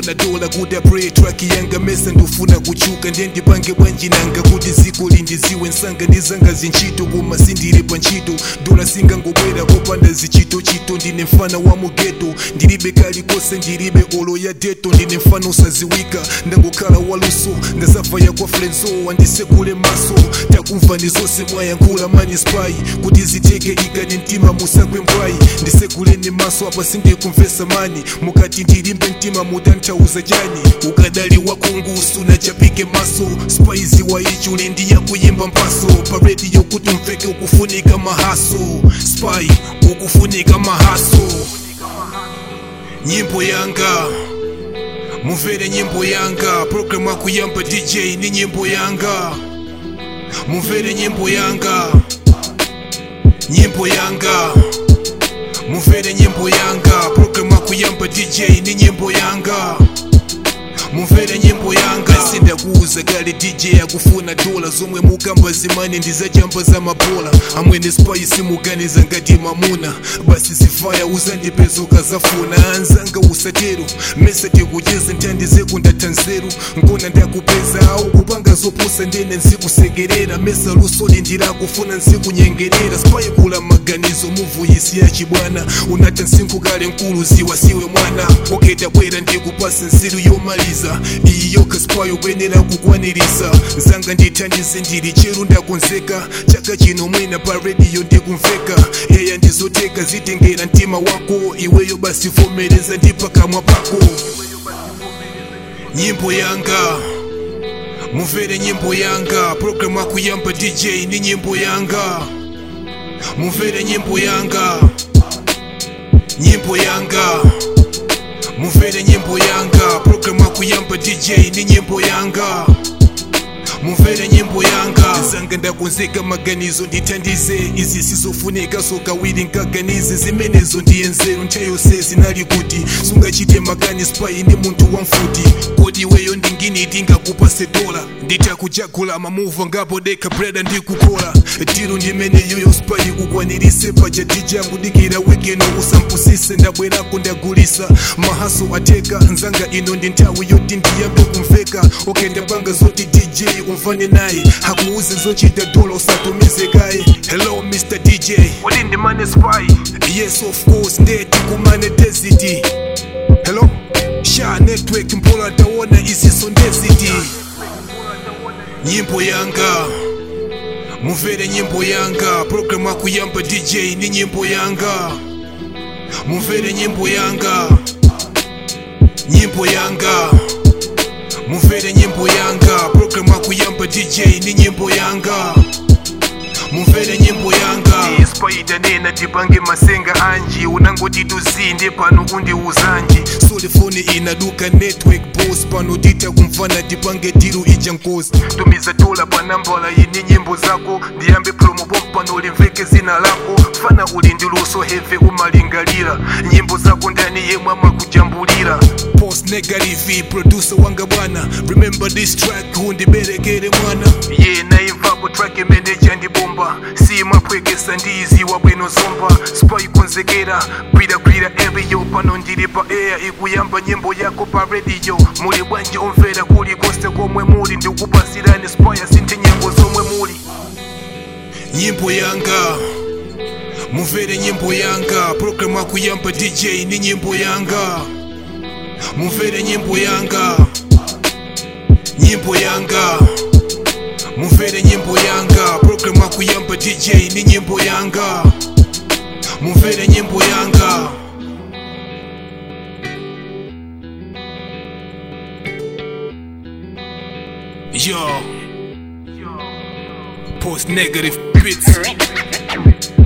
ndifuna dola kuti apray track yanga mesa ndifuna kuchuka ndiye ndipange bwanji nanga kuti ziko lindiziwe nsanga ndizanga zinchito koma sindili pa ntchito dola singangobwera kopanda zichitochito ndine mfana wa mugeto ndilibe kalikose ndilibe olo ya deto ndine mfana usaziwika ndangokhala waluso ndazavaya kwa frenzo wandisekule maso takumva ndizose mwayankhula mani spy kuti ziteke ikani mtima musagwe mbwayi ndisekuleni maso apa sindikumvesa mani mukati ndilimbe mtima mutanthauza chani ukadali wakungusu nachapike maso spaizi wa ichuli ndiya kuyimba mpaso pa radio kuti mveke ukufunika mahaso spy ukufunika mahaso nyimbo yanga mumvere nyimbo yanga program akuyamba DJ ni nyimbo yanga mumvere nyimbo yanga nyimbo yanga mumvere nyimbo yanga program akuyamba DJ ni nyimbo yanga mumvere nyimbo yanga sindakuuza kale DJ akufuna dola zomwe mukamba zimane ndizajamba za mabola amwene spice muganiza ngati mamuna basi zifaya uzandipezuka zafuna anzanga usatero mesa tikucheze ntandize kundatanzeru nkona ndakupeza au kupanga zopusa ndene nzikusekerera mesa lusoli ndirakufuna nzikunyengerera spy kula maganizo muvuyisi ya chibwana unata nsingu kale nkulu ziwa siwe mwana oketa bwera ndikupasa nziru yomaliza iyo kaspayo kwenera kukwanirisa zanga ndithandize ndili cheru ndakonzeka chaka chino mwina pa radio ndikumveka yaya ndizoteka zitengera mtima wako iweyo basi vomereza ndipakamwa pako nyimbo yanga mumvere nyimbo yanga program akuyamba DJ ni nyimbo yanga mumvere nyimbo yanga nyimbo yanga mumvere nyimbo yanga program akuyamba DJ ni nyimbo yanga mumvere nyimbo yanga zanga ndakonzeka maganizo ndithandize izi sizofunika sokawiri nkaganize zimenezo ndiyenzeru nthayose zinali kuti sungachite makani spy ndi munthu wamfuti kodi weyo ndingini ndingakupase dola nditakujagula mamuva ngapo deka breda ndikukola tiro ndimene yoyo spy kukwanirise paja DJ angudikira wekeno usampusise ndabwerako ndagulisa mahaso ateka nzanga ino ndi nthawi yoti ndiyambe kumveka okay ndapanga zoti DJ umfane naye hakuuze zochita dola usatumize kaye hello Mr. DJ uli ndi mane spy yes of course ndeti kumane desity hello sha network mpola taona isiso ndesity nyimbo yanga mumvere nyimbo yanga program akuyamba DJ ni nyimbo yanga mumvere nyimbo yanga nyimbo yanga mumvere nyimbo yanga program akuyamba DJ ni nyimbo yanga mumvere nyimbo yanga spider nena tipange masenga anji unangoti tuzinde pano undi uzanji solefoni inaduka network boss pano dita kumfana tipange diru ija nkozi tumiza dola pa nambala yini nyimbo zako ndiyambe promo bomb pano ulimveke zina lako fana ulindiluso heve umalingalira nyimbo zako ndani yemwe amakujambulira post negative producer wanga bwana remember this track undiberekere mwana yeah naimvapo track manager ndibomba si mapwekesa ndizi wa bwino zomba spy konzekera kwira every yo pano ndili pa air ikuyamba nyimbo yako pa radio muli bwanje omvera kuli koste komwe muli ndikupasirani spy asinte nyimbo zomwe muli nyimbo yanga mumvere nyimbo yanga program akuyamba DJ ni nyimbo yanga mumvere nyimbo yanga nyimbo yanga mumvere nyimbo yanga program akuyamba DJ ni nyimbo yanga mumvere nyimbo yanga yo post negative bits